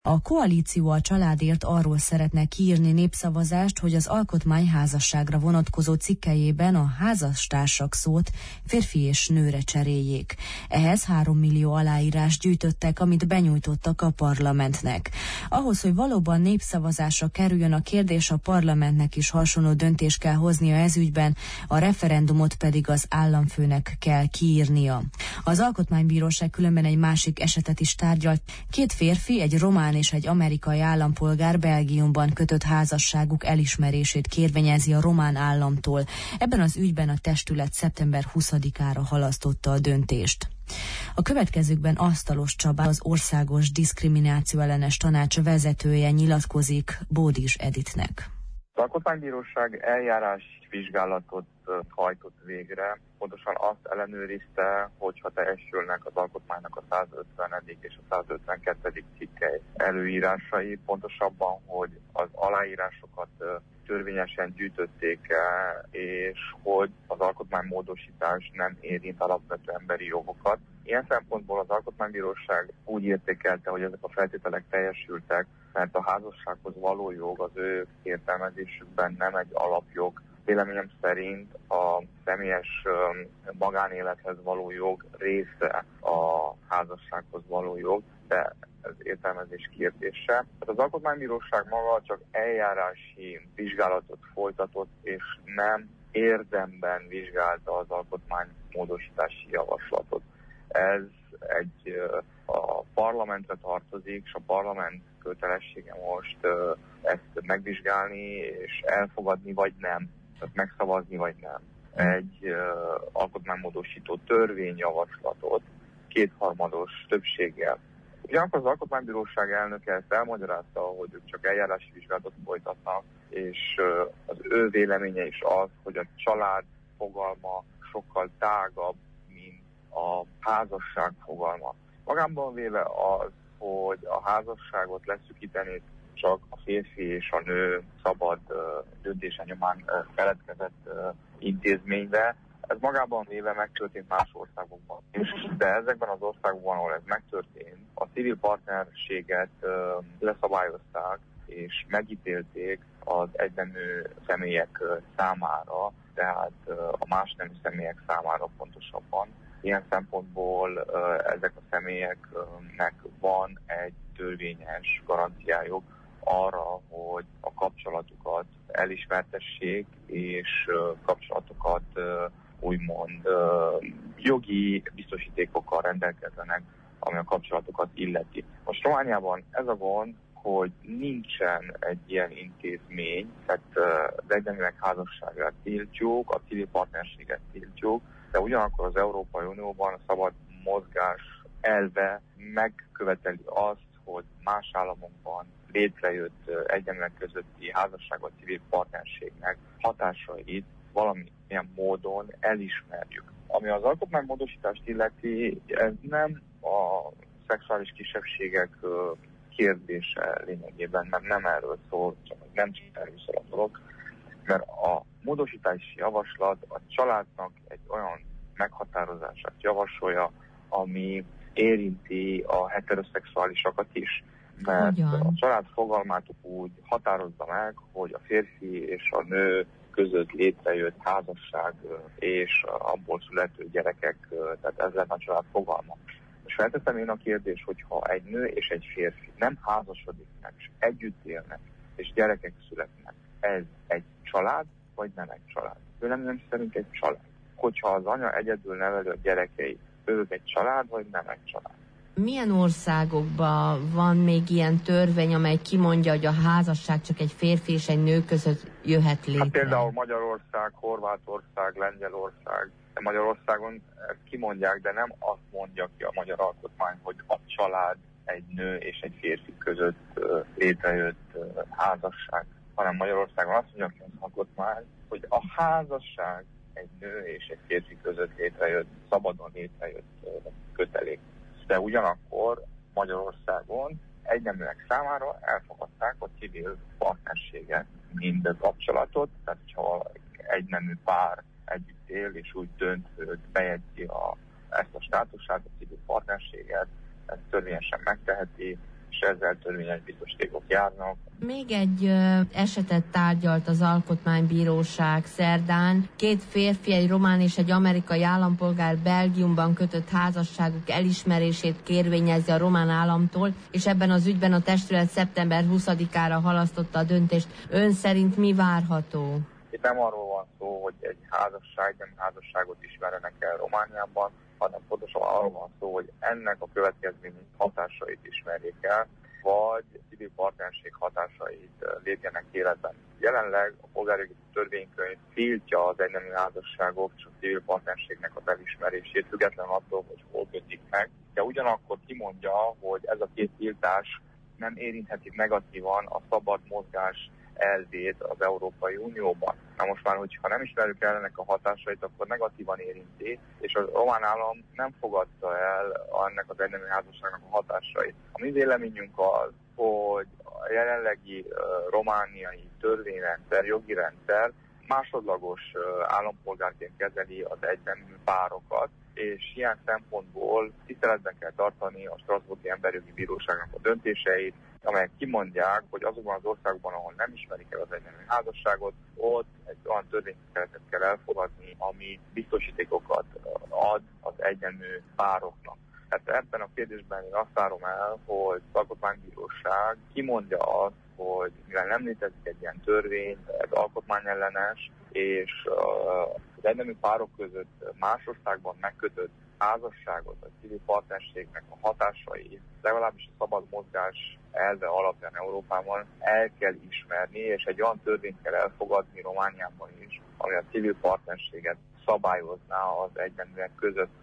A koalíció a családért arról szeretne kiírni népszavazást, hogy az alkotmányházasságra vonatkozó cikkelyében a házastársak szót férfi és nőre cseréljék. Ehhez 3 millió aláírás gyűjtöttek, amit benyújtottak a parlamentnek. Ahhoz, hogy valóban népszavazásra kerüljön a kérdés, a parlamentnek is hasonló döntést kell hoznia ez ügyben, a referendumot pedig az államfőnek kell kiírnia. Az Alkotmánybíróság különben egy másik esetet is tárgyalt. 2 férfi, egy román és egy amerikai állampolgár Belgiumban kötött házasságuk elismerését kérvényezi a román államtól. Ebben az ügyben a testület szeptember 20-ára halasztotta a döntést. A következőkben Asztalos Csaba, az Országos Diszkrimináció Ellenes Tanács vezetője nyilatkozik Bódis Editnek. Az Alkotmánybíróság eljárás vizsgálatot hajtott végre, pontosan azt ellenőrizte, hogyha teljesülnek az alkotmánynak a 150. és a 152. cikkely előírásai, pontosabban, hogy az aláírásokat törvényesen gyűjtötték-e, és hogy az alkotmánymódosítás nem érint alapvető emberi jogokat. Ilyen szempontból az Alkotmánybíróság úgy értékelte, hogy ezek a feltételek teljesültek, mert a házassághoz való jog az ő értelmezésükben nem egy alapjog. Véleményem szerint a személyes magánélethez való jog része a házassághoz való jog, de ez értelmezés kérdése. Az Alkotmánybíróság maga csak eljárási vizsgálatot folytatott, és nem érdemben vizsgálta az alkotmánymódosítási javaslatot. Ez a parlamentre tartozik, és a parlament kötelessége most ezt megvizsgálni, és elfogadni, vagy nem. Tehát megszavazni, vagy nem. Egy alkotmánymódosító törvényjavaslatot 2/3 többséggel. Ugyanakkor az Alkotmánybíróság elnöke ezt elmagyarázta, hogy ők csak eljárási vizsgálatot folytatnak, és az ő véleménye is az, hogy a család fogalma sokkal tágabb, mint a házasság fogalma. Magában véve az, hogy a házasságot leszűkíteni csak a férfi és a nő szabad döntése nyomán keletkezett intézménybe. Ez magában véve megtörtént más országokban. De ezekben az országokban, ahol ez megtörtént, a civil partnerséget leszabályozták és megítélték az egynemű személyek számára, tehát a más nemű személyek számára pontosabban. Ilyen szempontból ezek a személyeknek van egy törvényes garanciájuk arra, hogy a kapcsolatukat elismertessék, és kapcsolatokat úgymond jogi biztosítékokkal rendelkezzenek, ami a kapcsolatokat illeti. Most Romániában ez a gond, hogy nincsen egy ilyen intézmény, tehát az egyneműek házasságát tiltjuk, a civil partnerséget tiltjuk, de ugyanakkor az Európai Unióban a szabad mozgás elve megköveteli azt, hogy más államokban létrejött egyneműek közötti házasság vagy civil partnerségnek hatásait valamilyen módon elismerjük. Ami az alkotmánymódosítást illeti, ez nem a szexuális kisebbségek kérdése lényegében, mert nem erről szól, nem csak erről szól a dolog, mert a módosítási javaslat a családnak egy olyan meghatározását javasolja, ami érinti a heteroszexuálisakat is. Mert a család fogalmát úgy határozza meg, hogy a férfi és a nő között létrejött házasság és abból születő gyerekek, tehát ez lenne a család fogalma. És feltettem én a kérdést, hogyha egy nő és egy férfi nem házasodik meg, és együtt élnek, és gyerekek születnek, ez egy család, vagy nem egy család? Véleményem szerint egy család. Hogyha az anya egyedül neveli a gyerekeit, ők egy család, vagy nem egy család? Milyen országokban van még ilyen törvény, amely kimondja, hogy a házasság csak egy férfi és egy nő között jöhet létre? Hát például Magyarország, Horvátország, Lengyelország. Magyarországon kimondják, de nem azt mondja ki a magyar alkotmány, hogy a család egy nő és egy férfi között létrejött házasság, hanem Magyarországon azt mondja ki az alkotmány, hogy a házasság egy nő és egy férfi között létrejött, szabadon létrejött kötelék. De ugyanakkor Magyarországon egyneműek számára elfogadták a civil partnerséget, mint kapcsolatot, tehát ha egynemű pár együtt él, és úgy dönt, hogy bejegyzi ezt a státusát, a civil partnerséget, ezt törvényesen megteheti, és ezzel törvényes biztosítékok járnak. Még egy esetet tárgyalt az Alkotmánybíróság szerdán. 2 férfi, egy román és egy amerikai állampolgár Belgiumban kötött házasságuk elismerését kérvényezi a román államtól, és ebben az ügyben a testület szeptember 20-ára halasztotta a döntést. Ön szerint mi várható? Itt nem arról van szó, hogy egy házasságot ismerjenek el Romániában, hanem pontosan arról van szó, hogy ennek a következmény hatásait ismerjék el, vagy civil partnerség hatásait lépjenek életben. Jelenleg a polgárjogi törvénykönyv tiltja az egynemű házasságok és a civil partnerségnek az elismerését, függetlenül attól, hogy hol kötik meg. De ugyanakkor kimondja, hogy ez a 2 tiltás nem érintheti negatívan a szabad mozgás elvét az Európai Unióban. Na most már, hogyha nem ismerjük el ennek a hatásait, akkor negatívan érinti, és a román állam nem fogadta el ennek az egynemű házasságnak a hatásait. A mi véleményünk az, hogy a jelenlegi romániai törvényrendszer, jogi rendszer másodlagos állampolgárként kezeli az egynemű párokat, és ilyen szempontból tiszteletben kell tartani a Strasbourgi Emberjogi Bíróságnak a döntéseit, amelyek kimondják, hogy azokban az országokban, ahol nem ismerik el az egynemű házasságot, ott egy olyan törvénykeretet kell elfogadni, ami biztosítékokat ad az egynemű pároknak. Tehát ebben a kérdésben én azt várom el, hogy az Alkotmánybíróság kimondja azt, hogy mivel nem létezik egy ilyen törvény, ez alkotmányellenes, és az egynemű párok között más országban megkötött házasságot, a civil partnerségnek a hatásai, legalábbis a szabad mozgás elve alapján Európában el kell ismerni, és egy olyan törvényt kell elfogadni Romániában is, ami a civil partnerséget szabályozná az egyneműek között.